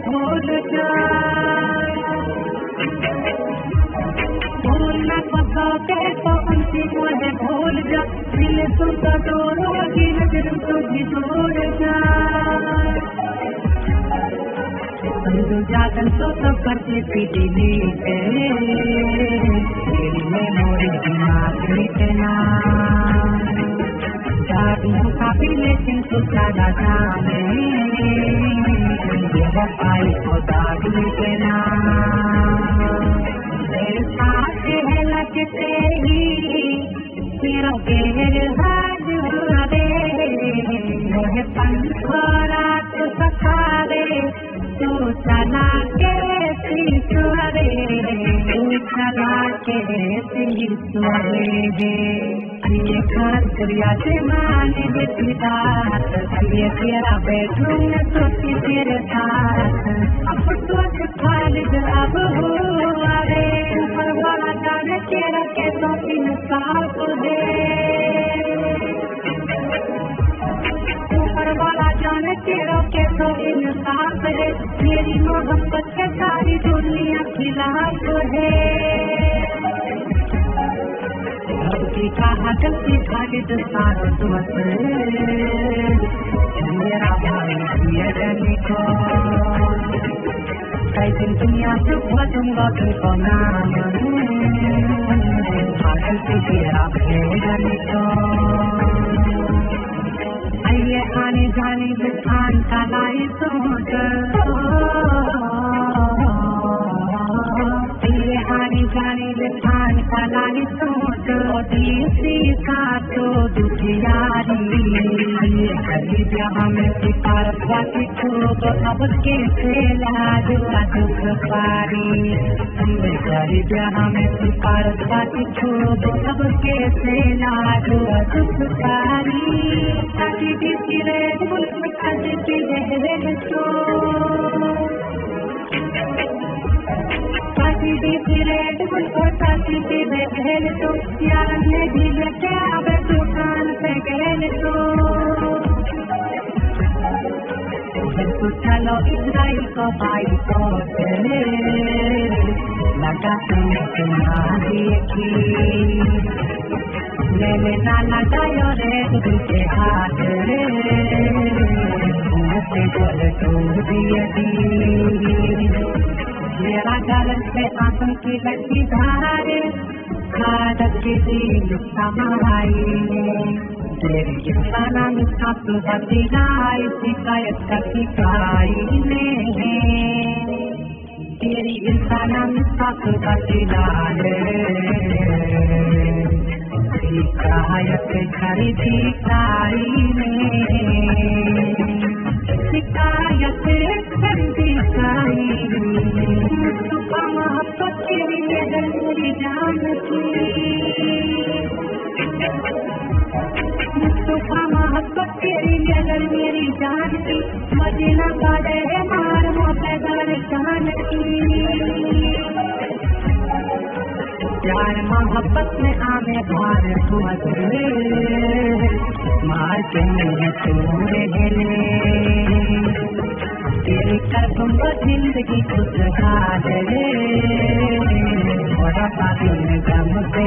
भूल जा भूल न पकाते तो उनकी मुझे भूल जा दिल तुम तो तोड़ोगी नजर तुझी तोड़ जा समझो जाकर तो सब करते पीटी तेरी मेमोरी दिमाग के नाम जाती हूँ काफी लेकिन तो ज्यादा जाने ये वफाई को दादी के नाम मेरे साथ है लगते ही तेरा गेर हाथ हुआ दे मोहे पंखोरात सखा दे तू चला के सिसुरे तू चला के सिसुरे ये खास करिया से माने बेदात ये तेरा बेडरूम में सोती तेरे साथ अब तो खालिद अब हुआ रे ऊपर वाला जाने तेरा कैसा इंसाफ दे ऊपर वाला जाने तेरा कैसा इंसाफ दे मेरी मोहब्बत के सारी दुनिया खिलाफ है कहा गलती खाली साथ मेरा भाई ये को कई दिन दुनिया से बचूंगा तुमको नाम गलती तेरा भेजने को आइए आने जाने दुकान का लाई सोच आने जाने दुकान का लाई सोच का तो दुखियारी हमें सिफारत बाकी तो अब कैसे लाज का दुख पारी गरीब हमें सिफारत बाकी तो अब कैसे लाज का दुख पारी ताकि किसी रेड मुल्क में खाते की जहरे तो रेड गुल साथी की बहन तो यार ने भी बेटे अब दुकान पे गए तो चलो इजराइल को भाई को लगा तुम्हारी मैंने नाना जायो रेड गुल के हाथ मेरा गलत से आंखों की लगी धारे आदत की दिल समाई तेरी इंसाना मिस्का तो बदलाई शिकायत का शिकाई में तेरी इंसाना मिस्का तो बदलाई शिकायत खरी शिकाई में शिकायत खरी शिकाई मोहब्बत तेरी नजर मेरी जान की मुस्तफा मोहब्बत तेरी नजर मेरी जान की मदीना का दे मार मोहब्बत जान की प्यार मोहब्बत में आमे भार मार के मुझे तोड़े तेरी कर्म जिंदगी खुशहाल बड़ा पानी में गम से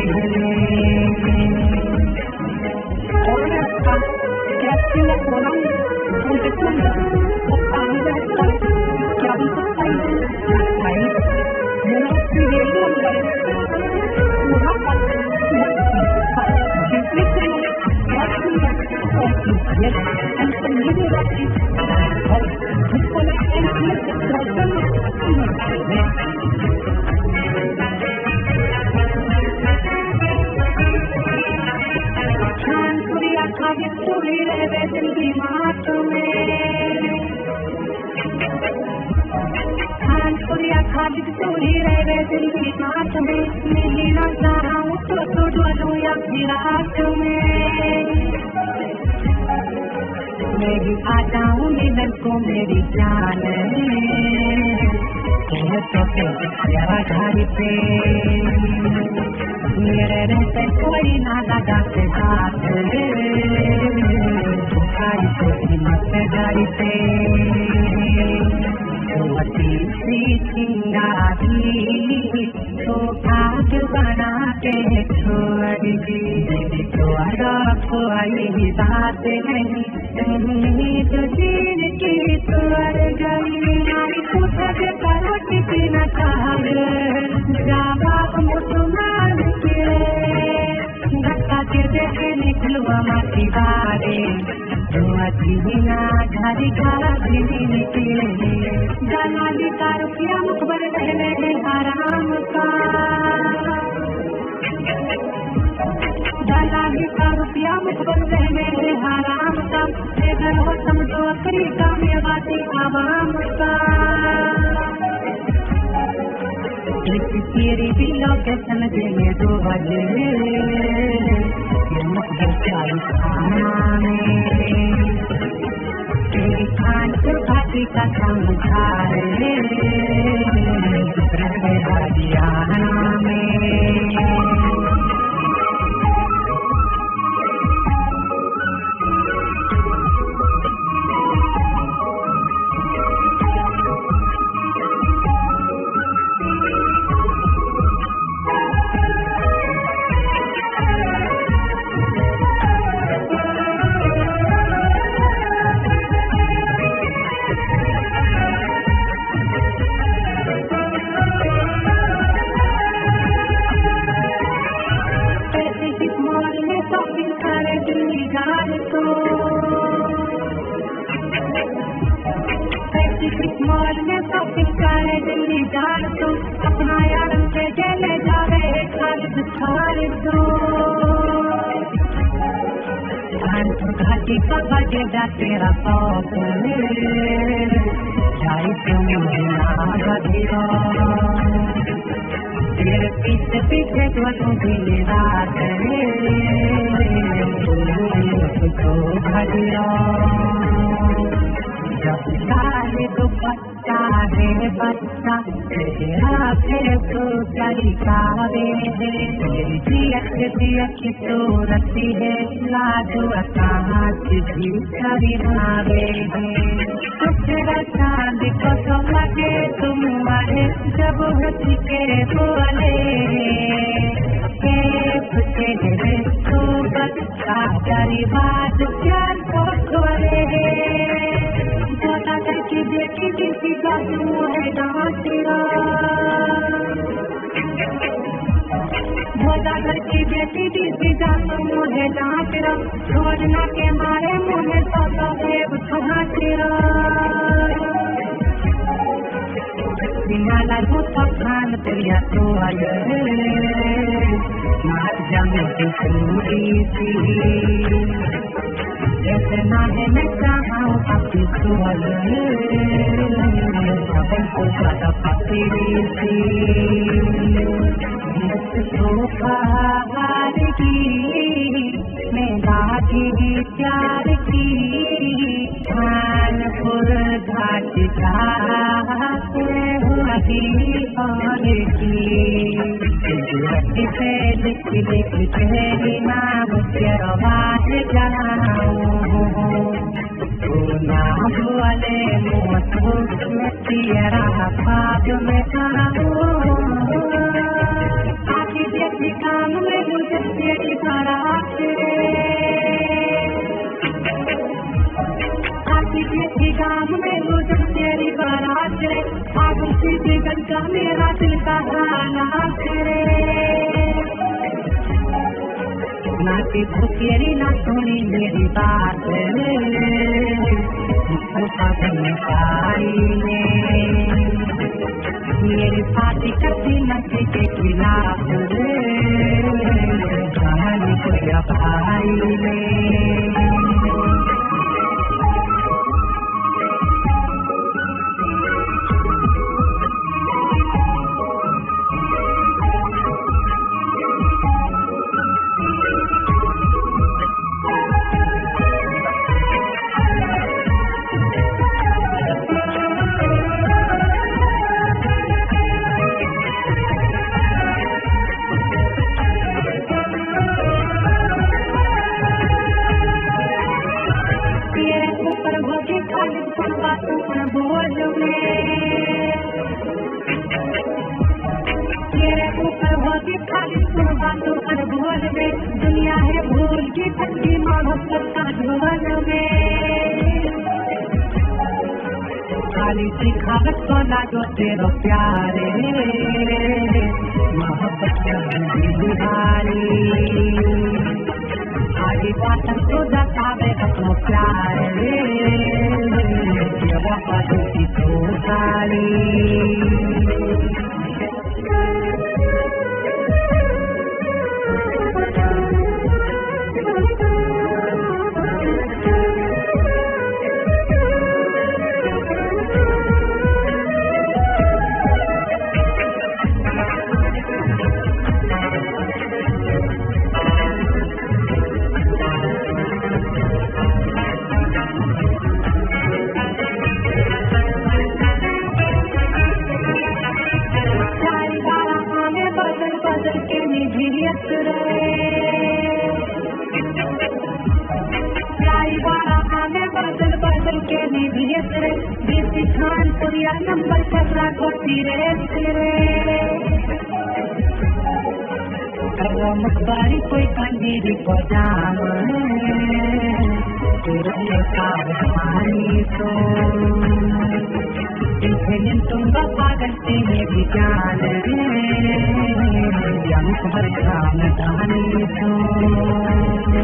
मैं भी आ जाऊंगी लड़कों मेरी जान तो घर पे मेरे रहते कोई ना लगा के साथ गाड़ी पे सी चिंगारी तो भाग बना के छोड़ दी द्वारा कोई बात नहीं तो दिन की तोड़ गई नारी कुछ करोट की न जवाब मुसलमान के धक्का के देखे निकलवा माटी बारे ना घरी घरा के दलाली का रुपया मुखबर रहने आराम का दलाली का रुपया मुखबर रहने आराम का अगर हो समझो अपनी कामयाबी आवाम का तेरी भी लोकेशन देने 2 बजे मुखबर खाना में तेरी खान को घाटी का समझार हरियाणा में मॉल में शॉपिंग करे दिल्ली जान तो अपना यार से चले जावे खालिद दो घाटी का बजेगा तेरा शौक जाई तेरे पीछे पीछे तो दिन रात तो भजिया जब सारे दुपट्टा है बच्चा तेरा फिर तो तरीकावे दिया की सूरती है लाजो असाज भी करीनावे चांद को तो लगे तुम मारे जब हंसी के बोले तो बच्चा तेरी बात क्या तो खोले जोता करके देखी किसी का है डांटेगा जोता करके देखी किसी का है डांटेगा छोड़ना के मारे मुझे तो देव छाटेगा सिंगाला तो खान तेरिया तो आये मार जाने की पूरी सी इतना है मैं चाहूँ अपनी सुअल सबन को ज्यादा पकड़ी सी हार की मैं बाजी प्यार की कानपुर घाट से लिख तेरी नाम तेरा बात जलाऊं नाम वाले मुँह तेरा पाप में आखिर जैसी काम में मुझे तेरी बारात आखिर काम में मुझे तेरी बारात आग सीधी गंगा मेरा दिल का हालात नाती तेरी ना सुनी मेरी बात मेरी पार्टी करती नशे के खिलाफ कहानी को भाई ने बोल में मोहब्बत का धुन में खाली सिखावत को ना जो तेरो प्यारे मोहब्बत बिहारी आगे बात तो बतावे अपनो प्यारे वफा की तो सारी नंबर चक्रा को तेरे मकबारी कोई कंजीरी को जाम तेरे पानी तो तुम पागल तेरे भी जान हर काम दानी तो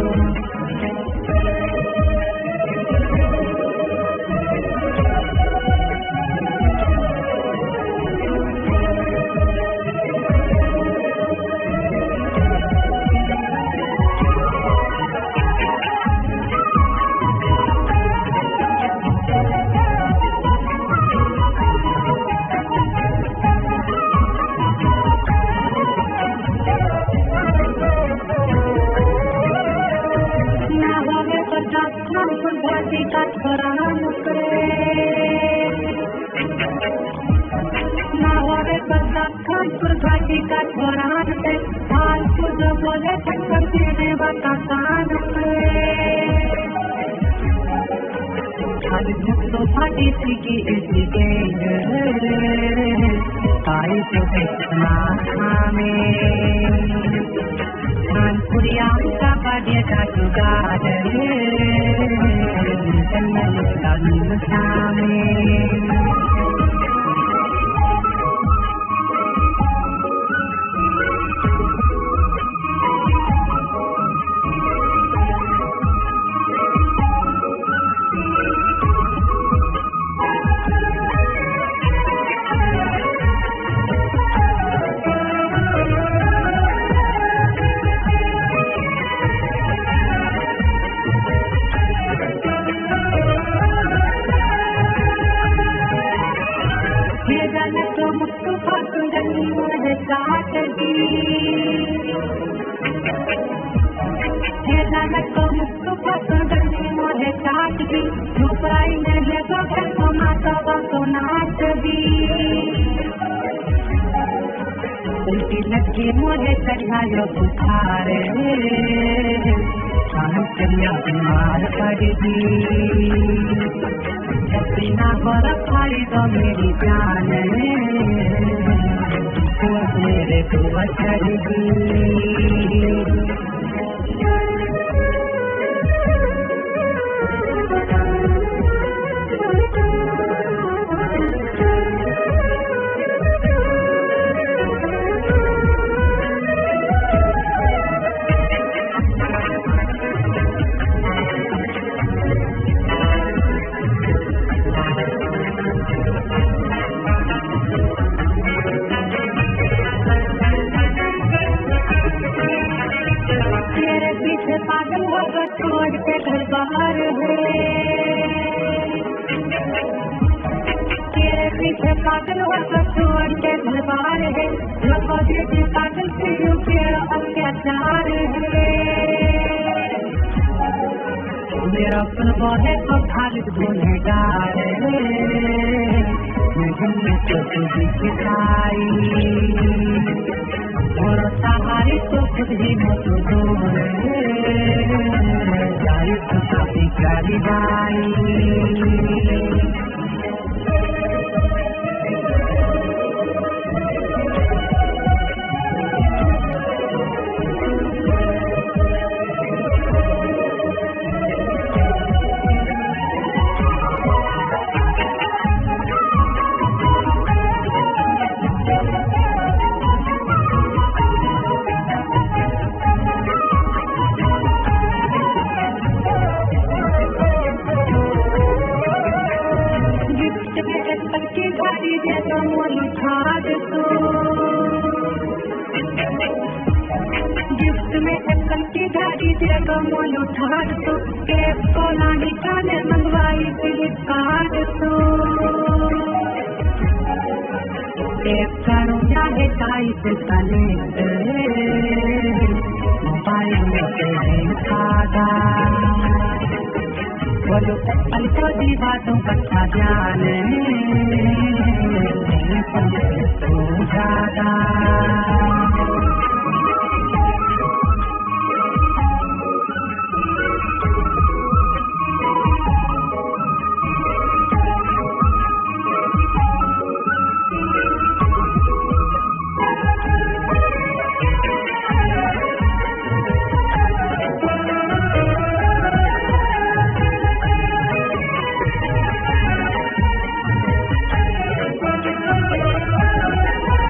कमल उठार तो कैप कोला निकाले मंगवाई फ्लिपकार्ट तो कैप करो चाहे टाइप कनेक्ट मोबाइल में से खादा बोलो अल्पा दी बातों का ध्यान